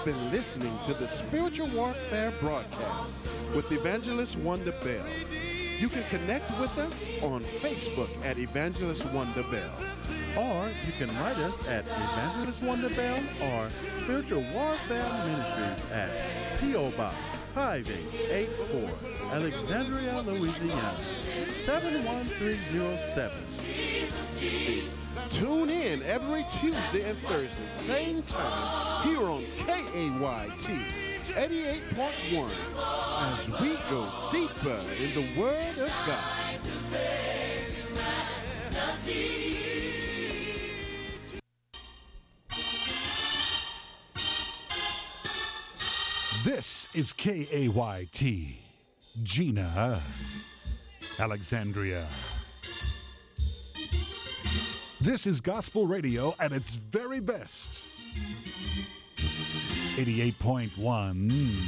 been listening to the Spiritual Warfare broadcast with Evangelist Wonder Bell. You can connect with us on Facebook at Evangelist Wonder Bell. Or you can write us at Evangelist Wonder Bell or Spiritual Warfare Ministries at P.O. Box 5884, Alexandria, Louisiana, 71307. Tune in every Tuesday and Thursday, same time, here on KAYT 88.1, as we go deeper in the Word of God. This is KAYT, Gina, Alexandria. This is gospel radio at its very best. 88.1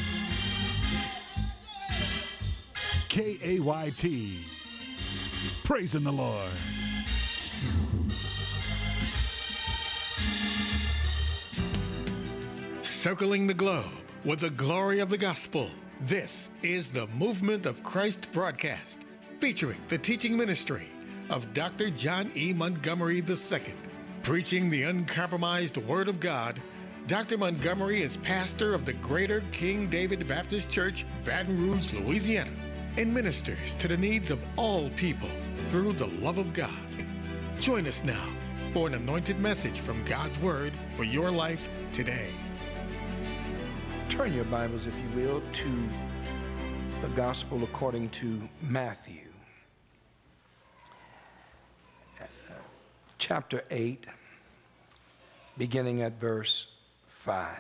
KAYT. Praising the Lord. Circling the globe with the glory of the gospel. This is the Movement of Christ broadcast, featuring the teaching ministry of Dr. John E. Montgomery II. Preaching the uncompromised Word of God, Dr. Montgomery is pastor of the Greater King David Baptist Church, Baton Rouge, Louisiana, and ministers to the needs of all people through the love of God. Join us now for an anointed message from God's Word for your life today. Turn your Bibles, if you will, to the Gospel according to Matthew, chapter 8, beginning at verse 5.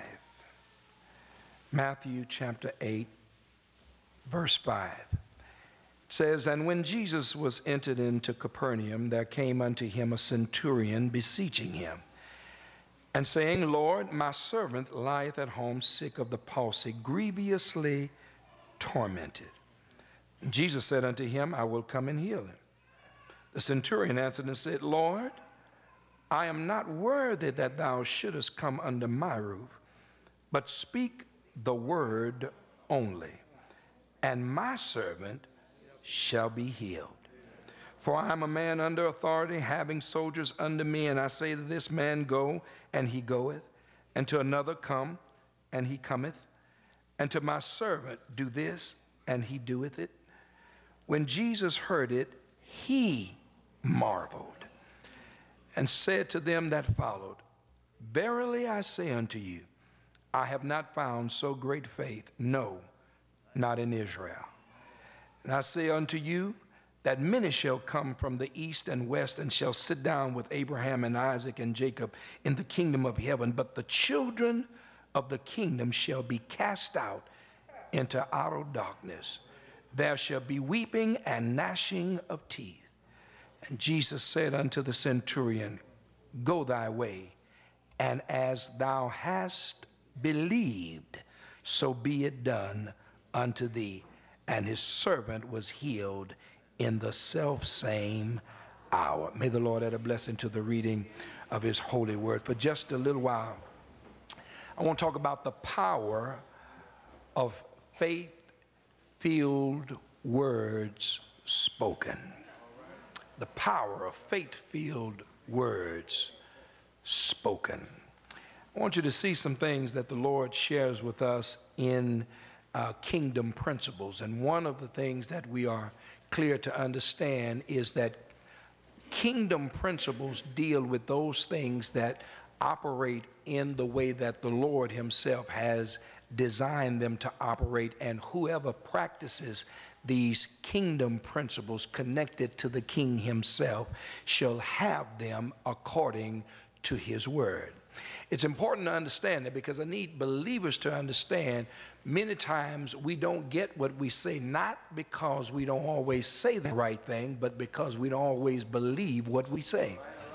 Matthew chapter 8, verse 5. It says, "And when Jesus was entered into Capernaum, there came unto him a centurion beseeching him, and saying, Lord, my servant lieth at home sick of the palsy, grievously tormented. And Jesus said unto him, I will come and heal him. The centurion answered and said, Lord, I am not worthy that thou shouldest come under my roof, but speak the word only, and my servant shall be healed. For I am a man under authority, having soldiers under me, and I say to this man, go, and he goeth, and to another, come, and he cometh, and to my servant, do this, and he doeth it. When Jesus heard it, he marveled, and said to them that followed, Verily I say unto you, I have not found so great faith, no, not in Israel. And I say unto you, that many shall come from the east and west, and shall sit down with Abraham and Isaac and Jacob in the kingdom of heaven. But the children of the kingdom shall be cast out into outer darkness. There shall be weeping and gnashing of teeth. And Jesus said unto the centurion, Go thy way, and as thou hast believed, so be it done unto thee. And his servant was healed in the self-same hour." May the Lord add a blessing to the reading of his holy word. For just a little while, I want to talk about the power of faith-filled words spoken. The power of faith-filled words spoken. I want you to see some things that the Lord shares with us in kingdom principles. And one of the things that we are clear to understand is that kingdom principles deal with those things that operate in the way that the Lord himself has designed them to operate, and whoever practices these kingdom principles connected to the king himself shall have them according to his word. It's important to understand that, because I need believers to understand many times we don't get what we say, not because we don't always say the right thing, but because we don't always believe what we say.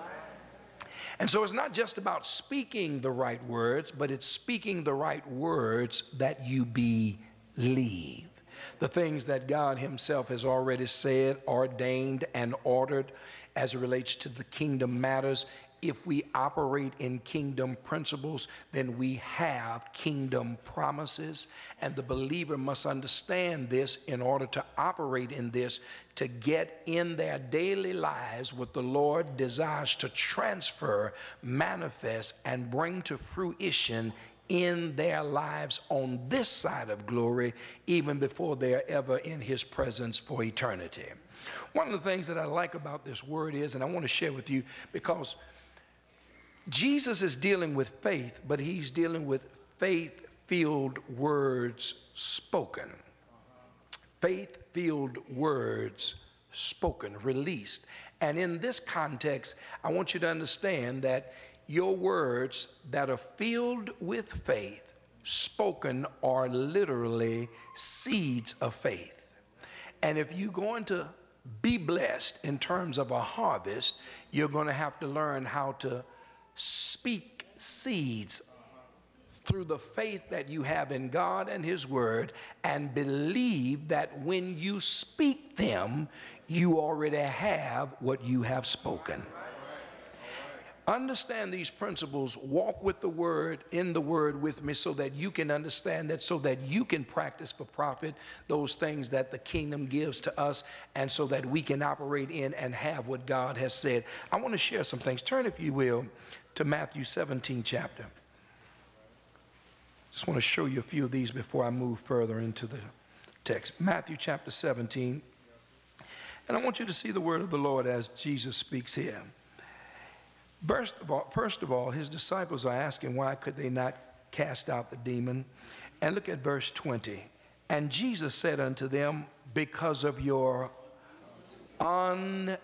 And so it's not just about speaking the right words, but it's speaking the right words that you believe. The things that God himself has already said, ordained, and ordered as it relates to the kingdom matters if we operate in kingdom principles, then we have kingdom promises. And the believer must understand this in order to operate in this, to get in their daily lives what the Lord desires to transfer, manifest, and bring to fruition in their lives on this side of glory, even before they are ever in his presence for eternity. One of the things that I like about this word is, and I want to share with you, because Jesus is dealing with faith, but he's dealing with faith-filled words spoken. Faith-filled words spoken, released. And in this context, I want you to understand that your words that are filled with faith, spoken, are literally seeds of faith. And if you're going to be blessed in terms of a harvest, you're going to have to learn how to speak seeds through the faith that you have in God and his word, and believe that when you speak them, you already have what you have spoken. Understand these principles, walk with the word, in the word with me, so that you can understand that, so that you can practice for profit those things that the kingdom gives to us, and so that we can operate in and have what God has said. I want to share some things. Turn, if you will, to Matthew 17 chapter. Just want to show you a few of these before I move further into the text. Matthew chapter 17. And I want you to see the word of the Lord as Jesus speaks here. First of all, his disciples are asking why could they not cast out the demon. And look at verse 20. And Jesus said unto them, because of your unbelief.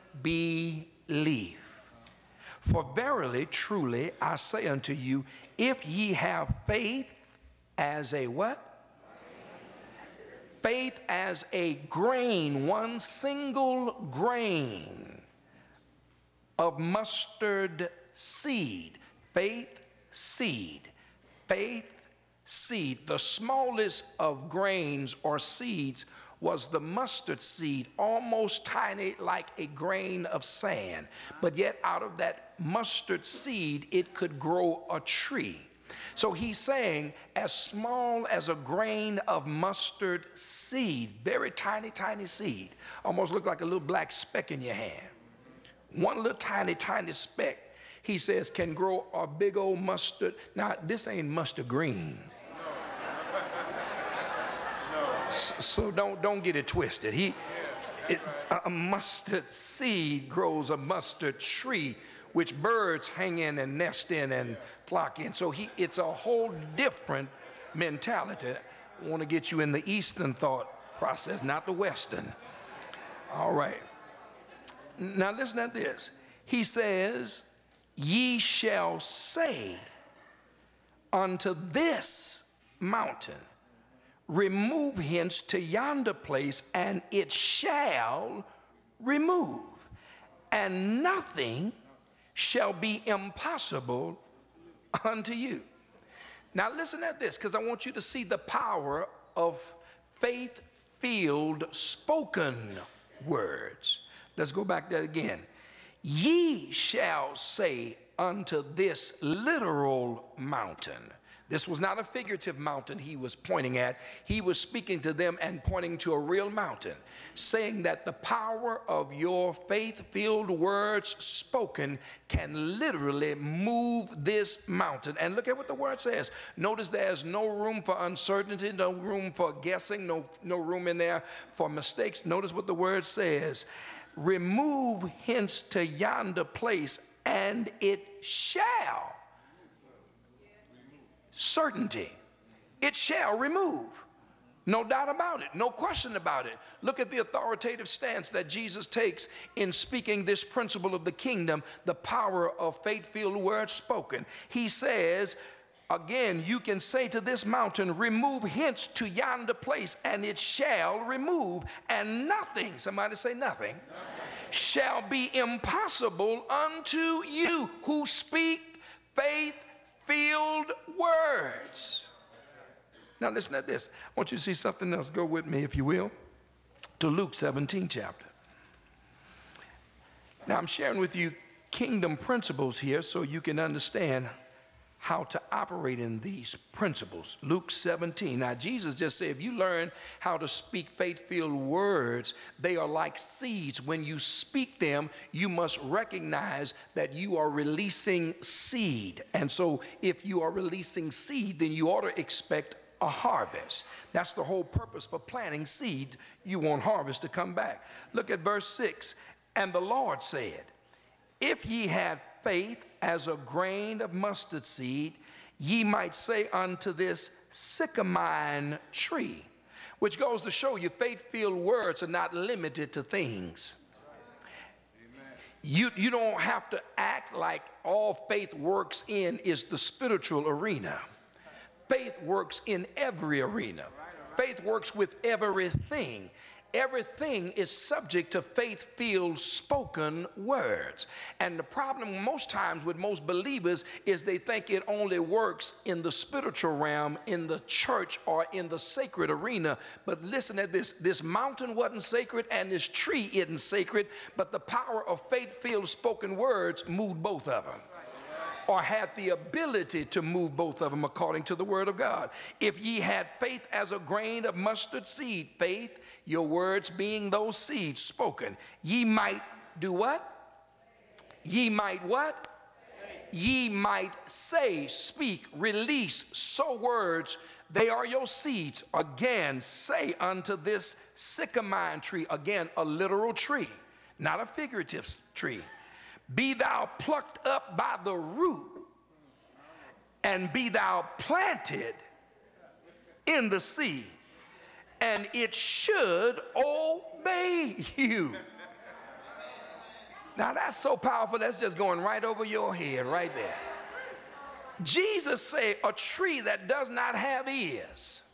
For verily, truly, I say unto you, if ye have faith as a what? Faith as a grain, one single grain of mustard seed. Faith seed. Faith seed. The smallest of grains or seeds was the mustard seed, almost tiny like a grain of sand. But yet out of that mustard seed, it could grow a tree. So he's saying as small as a grain of mustard seed, very tiny, tiny seed, almost look like a little black speck in your hand. One little tiny, tiny speck, he says, can grow a big old mustard. Now, this ain't mustard green. So don't get it twisted. A mustard seed grows a mustard tree, which birds hang in and nest in and flock in. So it's a whole different mentality. I want to get you in the Eastern thought process, not the Western. All right. Now listen at this. He says, ye shall say unto this mountain, remove hence to yonder place, and it shall remove, and nothing shall be impossible unto you. Now listen at this, because I want you to see the power of faith-filled spoken words. Let's go back there again. Ye shall say unto this literal mountain. This was not a figurative mountain he was pointing at. He was speaking to them and pointing to a real mountain, saying that the power of your faith-filled words spoken can literally move this mountain. And look at what the word says. Notice there's no room for uncertainty, no room for guessing, no room in there for mistakes. Notice what the word says. Remove hence to yonder place, and it shall. Certainty. It shall remove. No doubt about it. No question about it. Look at the authoritative stance that Jesus takes in speaking this principle of the kingdom, the power of faith-filled words spoken. He says, again, you can say to this mountain, remove hence to yonder place, and it shall remove, and nothing, somebody say nothing, shall be impossible unto you who speak faith-filled words. Now listen to this. I want you to see something else. Go with me, if you will, to Luke 17 chapter. Now I'm sharing with you kingdom principles here so you can understand how to operate in these principles. Luke 17. Now, Jesus just said, if you learn how to speak faith-filled words, they are like seeds. When you speak them, you must recognize that you are releasing seed. And so if you are releasing seed, then you ought to expect a harvest. That's the whole purpose for planting seed. You want harvest to come back. Look at verse 6. And the Lord said, if ye had faith as a grain of mustard seed, ye might say unto this sycamine tree, which goes to show you faith-filled words are not limited to things. You don't have to act like all faith works in is the spiritual arena. Faith works in every arena. Faith works with everything. Everything is subject to faith-filled spoken words. And the problem most times with most believers is they think it only works in the spiritual realm, in the church, or in the sacred arena. But listen to this. This mountain wasn't sacred and this tree isn't sacred, but the power of faith-filled spoken words moved both of them, or had the ability to move both of them according to the word of God. If ye had faith as a grain of mustard seed, faith, your words being those seeds spoken, ye might do what? Ye might what? Ye might say, speak, release, sow words. They are your seeds. Again, say unto this sycamine tree, again, a literal tree, not a figurative tree. Be thou plucked up by the root, and be thou planted in the sea, and it should obey you. Now that's so powerful, that's just going right over your head right there. Jesus said a tree that does not have ears,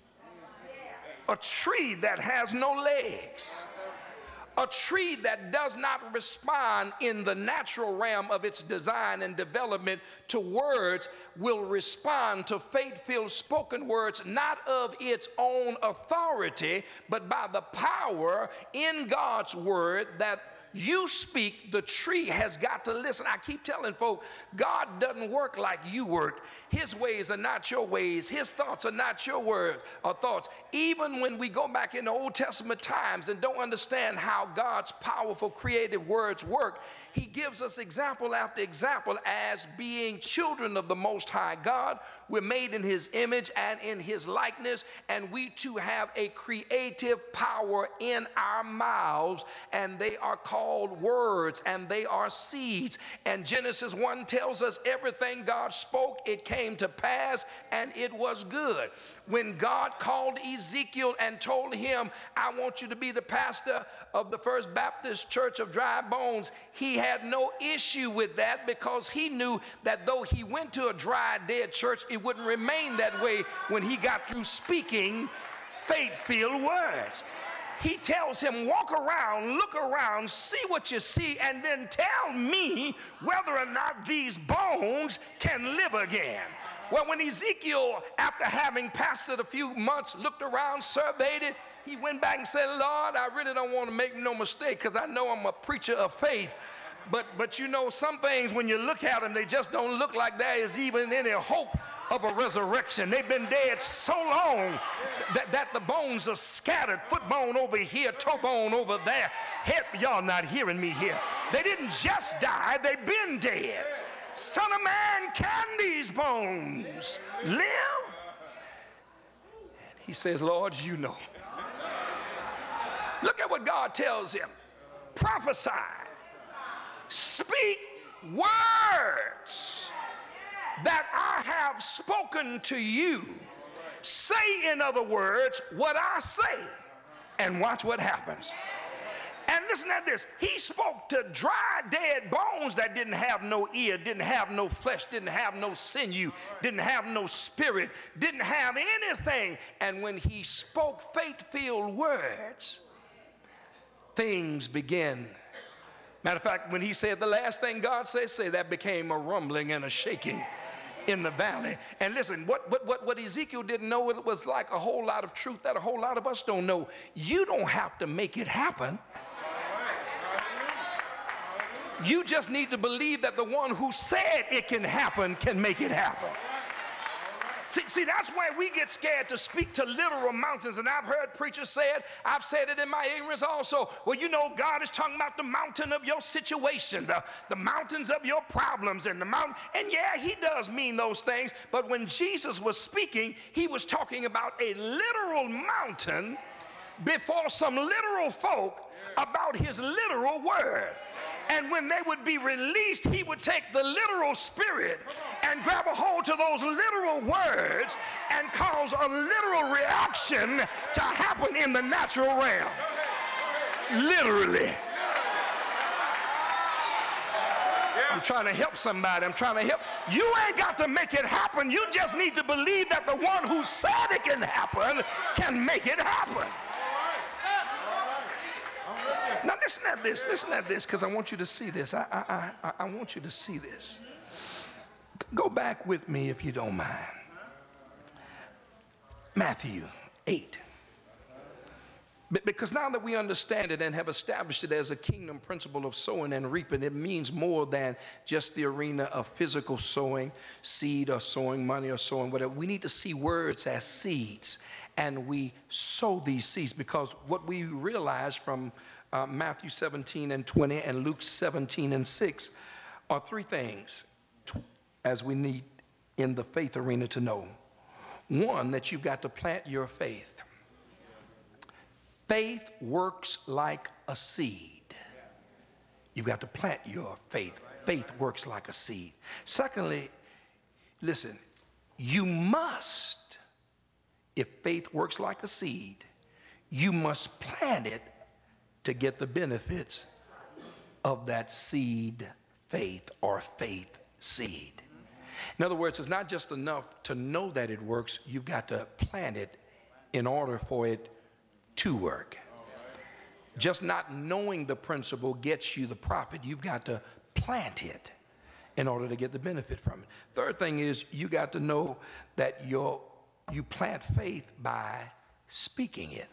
a tree that has no legs, a tree that does not respond in the natural realm of its design and development to words will respond to faith-filled spoken words, not of its own authority, but by the power in God's word that you speak. The tree has got to listen. I keep telling folk, God doesn't work like you work. His ways are not your ways. His thoughts are not your word or thoughts. Even when we go back in the Old Testament times and don't understand how God's powerful creative words work, he gives us example after example as being children of the Most High God. We're made in his image and in his likeness, and we too have a creative power in our mouths, and they are called words, and they are seeds. And Genesis 1 tells us everything God spoke, it came to pass, and it was good. When God called Ezekiel and told him, I want you to be the pastor of the First Baptist Church of Dry Bones, he had no issue with that, because he knew that though he went to a dry, dead church, it wouldn't remain that way when he got through speaking faith-filled words. He tells him, walk around, look around, see what you see, and then tell me whether or not these bones can live again. Well, when Ezekiel, after having pastored a few months, looked around, surveyed it, he went back and said, Lord, I really don't want to make no mistake, because I know I'm a preacher of faith. But you know, some things, when you look at them, they just don't look like there is even any hope of a resurrection. They've been dead so long that the bones are scattered. Foot bone over here, toe bone over there. Head, y'all not hearing me here. They didn't just die, they've been dead. Son of man, can these bones live? And he says, Lord, you know. Look at what God tells him. Prophesy. Speak words that I have spoken to you. Say, in other words, what I say, and watch what happens. And listen at this. He spoke to dry, dead bones that didn't have no ear, didn't have no flesh, didn't have no sinew, didn't have no spirit, didn't have anything. And when he spoke faith-filled words, things began. Matter of fact, when he said the last thing God said, say, that became a rumbling and a shaking in the valley. And listen, what Ezekiel didn't know, it was like a whole lot of truth that a whole lot of us don't know. You don't have to make it happen. You just need to believe that the one who said it can happen can make it happen. See, that's why we get scared to speak to literal mountains. And I've heard preachers say it. I've said it in my ignorance also. Well, you know, God is talking about the mountain of your situation, the mountains of your problems, and the mountain. And yeah, he does mean those things. But when Jesus was speaking, he was talking about a literal mountain before some literal folk about his literal word. And when they would be released, he would take the literal spirit and grab a hold to those literal words and cause a literal reaction to happen in the natural realm. Literally. I'm trying to help somebody. I'm trying to help. You ain't got to make it happen. You just need to believe that the one who said it can happen can make it happen. Now listen at this, because I want you to see this. I want you to see this. Go back with me if you don't mind. Matthew 8. Because now that we understand it and have established it as a kingdom principle of sowing and reaping, it means more than just the arena of physical sowing, seed or sowing money or sowing whatever. We need to see words as seeds, and we sow these seeds, because what we realize from Matthew 17 and 20 and Luke 17 and 6 are three things as we need in the faith arena to know. One, that you've got to plant your faith. Faith works like a seed. You've got to plant your faith. Faith works like a seed. Secondly, listen, you must, if faith works like a seed, you must plant it to get the benefits of that seed faith or faith seed. In other words, it's not just enough to know that it works. You've got to plant it in order for it to work. Just not knowing the principle gets you the profit. You've got to plant it in order to get the benefit from it. Third thing is, you got to know that you plant faith by speaking it.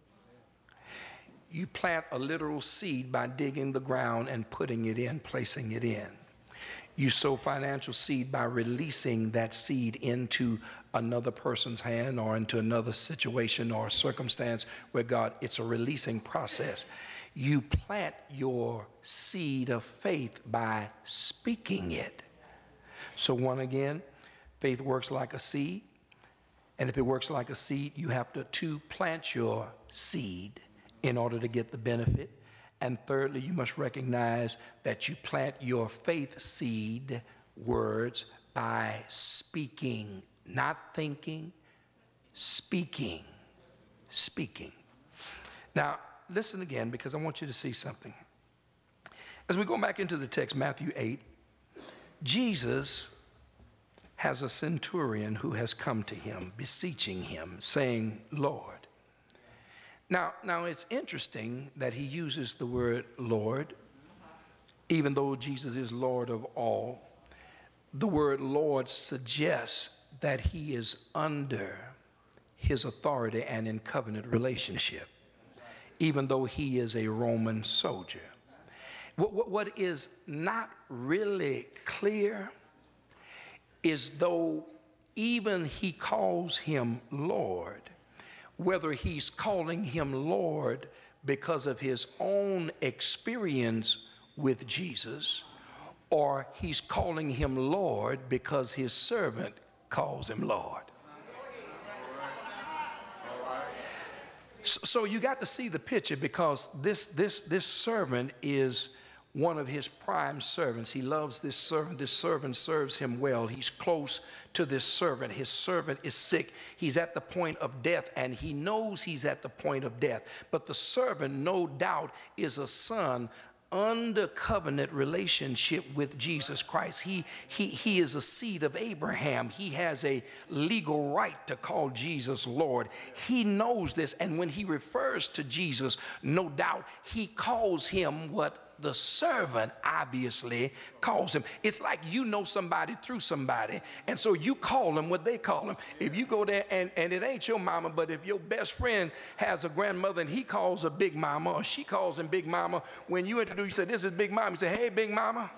You plant a literal seed by digging the ground and putting it in, placing it in. You sow financial seed by releasing that seed into another person's hand or into another situation or circumstance where God, it's a releasing process. You plant your seed of faith by speaking it. So one again, faith works like a seed. And if it works like a seed, you have to plant your seed in order to get the benefit. And thirdly, you must recognize that you plant your faith seed words by speaking, not thinking, speaking. Now, listen again, because I want you to see something. As we go back into the text, Matthew 8, Jesus has a centurion who has come to him, beseeching him, saying, Lord. Now it's interesting that he uses the word Lord, even though Jesus is Lord of all. The word Lord suggests that he is under his authority and in covenant relationship, even though he is a Roman soldier. What is not really clear is though even he calls him Lord, whether he's calling him Lord because of his own experience with Jesus, or he's calling him Lord because his servant calls him Lord. So you got to see the picture, because this servant is one of his prime servants. He loves this servant. This servant serves him well. He's close to this servant. His servant is sick. He's at the point of death, and he knows he's at the point of death. But the servant, no doubt, is a son under covenant relationship with Jesus Christ. He is a seed of Abraham. He has a legal right to call Jesus Lord. He knows this, and when he refers to Jesus, no doubt, he calls him what the servant obviously calls him. It's like you know somebody through somebody, and so you call them what they call them. If you go there and it ain't your mama, but if your best friend has a grandmother and he calls her Big Mama or she calls him Big Mama, when you introduce, you say, this is Big Mama. You say, hey, Big Mama.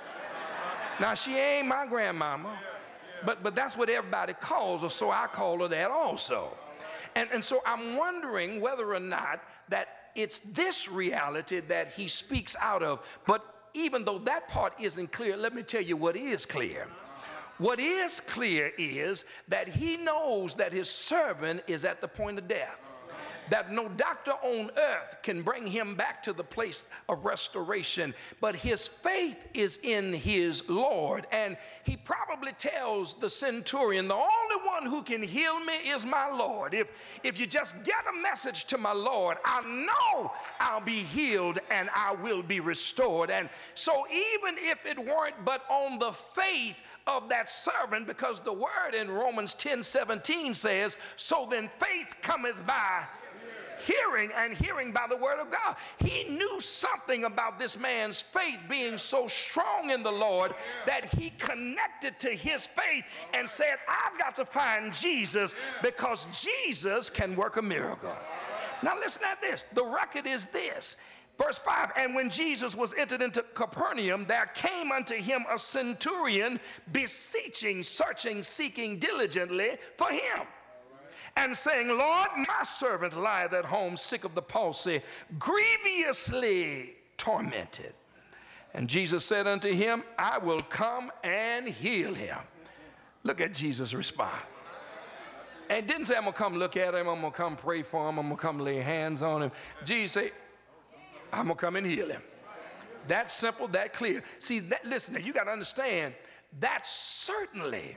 Now, she ain't my grandmama, but that's what everybody calls her, so I call her that also. And so I'm wondering whether or not that it's this reality that he speaks out of. But even though that part isn't clear, let me tell you what is clear. What is clear is that he knows that his servant is at the point of death, that no doctor on earth can bring him back to the place of restoration, but his faith is in his Lord. And he probably tells the centurion, the only one who can heal me is my Lord. If you just get a message to my Lord, I know I'll be healed and I will be restored. And so even if it weren't but on the faith of that servant, because the word in Romans 10:17 says, so then faith cometh by hearing, and hearing by the word of God. He knew something about this man's faith being so strong in the Lord that he connected to his faith and said, I've got to find Jesus because Jesus can work a miracle. Now listen at this. The record is this. Verse 5, and when Jesus was entered into Capernaum, there came unto him a centurion beseeching, searching, seeking diligently for him, and saying, Lord, my servant lieth at home sick of the palsy, grievously tormented. And Jesus said unto him, I will come and heal him. Look at Jesus' response. And didn't say, I'm going to come look at him, I'm going to come pray for him, I'm going to come lay hands on him. Jesus said, I'm going to come and heal him. That simple, that clear. See, listen, you got to understand, that's certainly,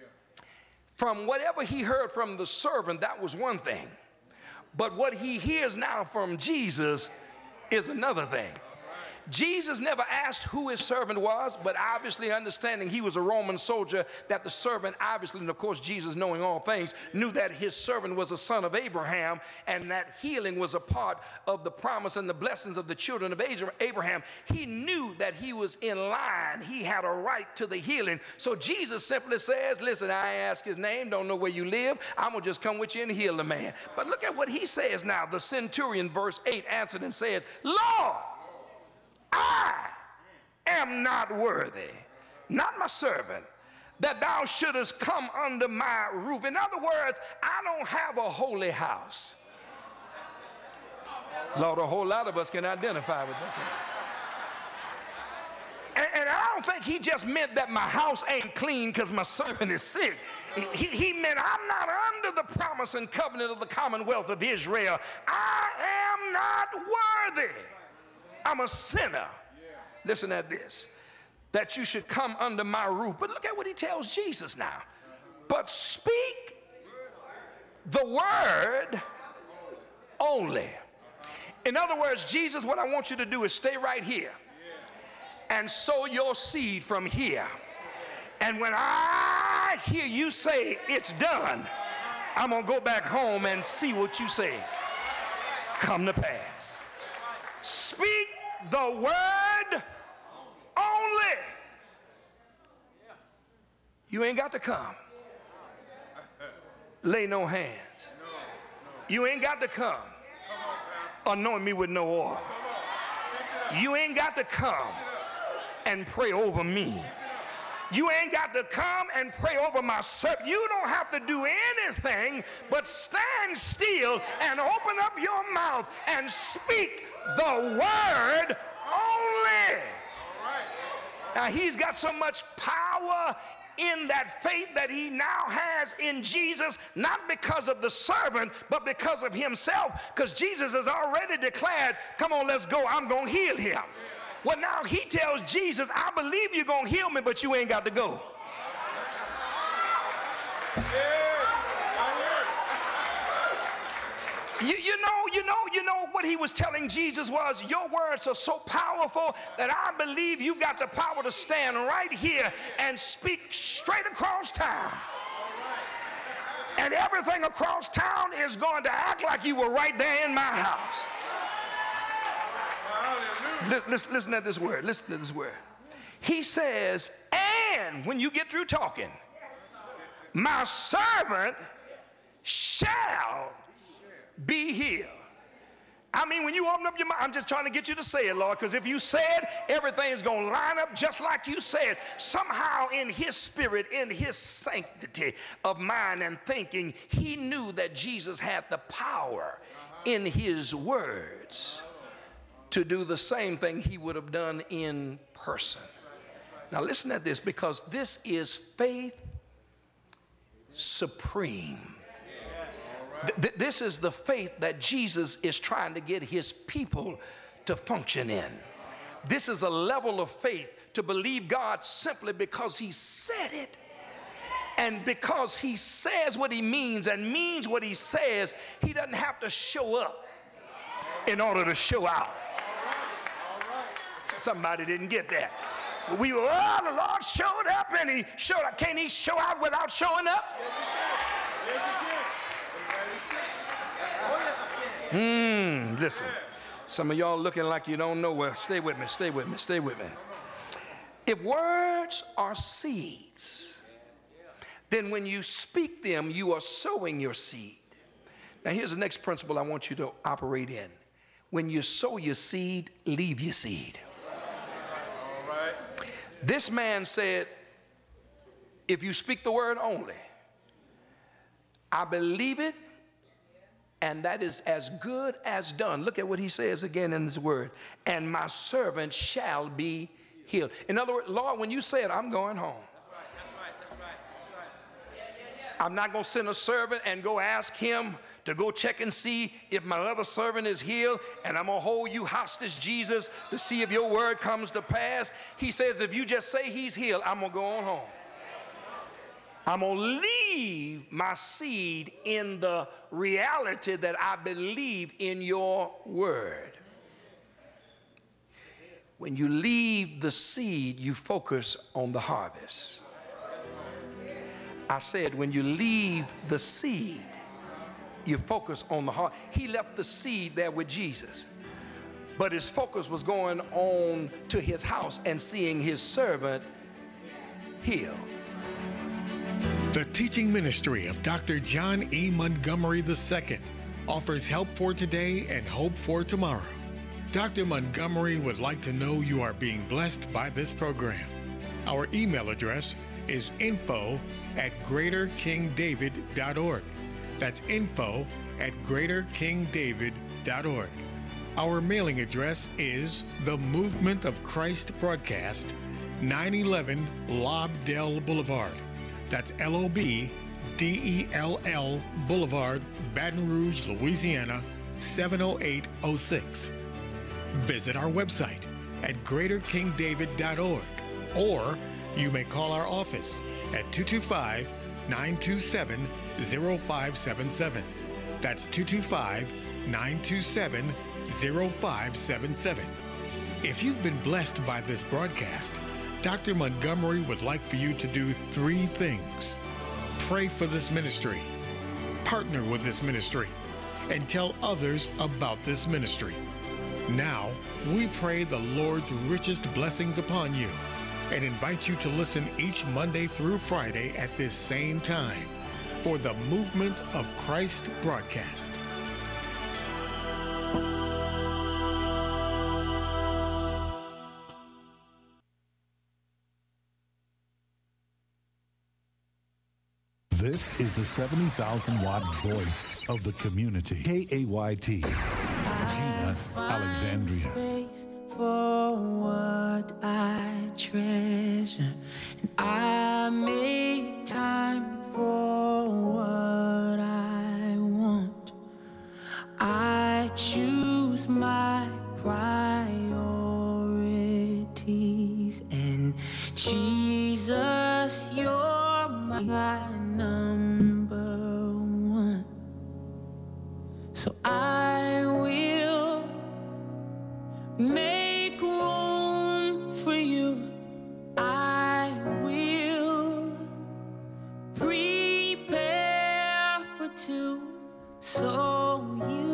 from whatever he heard from the servant, that was one thing. But what he hears now from Jesus is another thing. Jesus never asked who his servant was, but obviously understanding he was a Roman soldier, that the servant obviously, and of course Jesus knowing all things, knew that his servant was a son of Abraham, and that healing was a part of the promise and the blessings of the children of Abraham. He knew that he was in line. He had a right to the healing. So Jesus simply says, listen, I ask his name, don't know where you live, I'm going to just come with you and heal the man. But look at what he says now. The centurion, verse 8, answered and said, Lord, I am not worthy, not my servant, that thou shouldest come under my roof. In other words, I don't have a holy house. Lord, a whole lot of us can identify with that. And I don't think he just meant that my house ain't clean because my servant is sick. He meant I'm not under the promise and covenant of the commonwealth of Israel. I am not worthy. I'm a sinner. Listen at this. That you should come under my roof. But look at what he tells Jesus now. But speak the word only. In other words, Jesus, what I want you to do is stay right here and sow your seed from here. And when I hear you say it's done, I'm going to go back home and see what you say come to pass. Speak the word only. You ain't got to come. Lay no hands. You ain't got to come. Anoint me with no oil. You ain't got to come and pray over me. You ain't got to come and pray over my servant. You don't have to do anything but stand still and open up your mouth and speak the word only. Now he's got so much power in that faith that he now has in Jesus, not because of the servant, but because of himself, because Jesus has already declared, come on, let's go, I'm going to heal him. Well, now he tells Jesus, I believe you're going to heal me, but you ain't got to go. You know what he was telling Jesus was, your words are so powerful that I believe you got the power to stand right here and speak straight across town. And everything across town is going to act like you were right there in my house. Listen to this word. Listen to this word. He says, and when you get through talking, my servant shall be healed. I mean, when you open up your mouth, I'm just trying to get you to say it, Lord, because if you said, everything's going to line up just like you said. Somehow in his spirit, in his sanctity of mind and thinking, he knew that Jesus had the power in his words to do the same thing he would have done in person. Now listen to this, because this is faith supreme. This is the faith that Jesus is trying to get his people to function in. This is a level of faith to believe God simply because he said it. And because he says what he means and means what he says, he doesn't have to show up in order to show out. Somebody didn't get that. We were, oh, the Lord showed up and he showed up. Can't he show out without showing up? Listen, some of y'all looking like you don't know. Well, stay with me, stay with me, stay with me. If words are seeds, then when you speak them, you are sowing your seed. Now, here's the next principle I want you to operate in. When you sow your seed, leave your seed. All right. This man said, if you speak the word only, I believe it, and that is as good as done. Look at what he says again in his word. And my servant shall be healed. In other words, Lord, when you say it, I'm going home. That's right. I'm not going to send a servant and go ask him to go check and see if my other servant is healed, and I'm going to hold you hostage, Jesus, to see if your word comes to pass. He says, if you just say he's healed, I'm going to go on home. I'm going to leave my seed in the reality that I believe in your word. When you leave the seed, you focus on the harvest. I said, when you leave the seed, you focus on the heart. He left the seed there with Jesus, but his focus was going on to his house and seeing his servant healed. The teaching ministry of Dr. John E. Montgomery II offers help for today and hope for tomorrow. Dr. Montgomery would like to know you are being blessed by this program. Our email address is info@greaterkingdavid.org. That's info@greaterkingdavid.org. Our mailing address is The Movement of Christ Broadcast, 911 Lobdell Boulevard. That's LOBDELL Boulevard, Baton Rouge, Louisiana, 70806. Visit our website at greaterkingdavid.org, or you may call our office at 225-927-0577. That's 225-927-0577. If you've been blessed by this broadcast, Dr. Montgomery would like for you to do 3 things. Pray for this ministry, partner with this ministry, and tell others about this ministry. Now, we pray the Lord's richest blessings upon you and invite you to listen each Monday through Friday at this same time for the Movement of Christ broadcast. This is the 70,000-watt voice of the community. KAYT, Gina, Alexandria. Space for what I treasure, and I make time for what I want. I choose my priorities, and Jesus, you're my number one. So I will make room for you. I will prepare for two, so you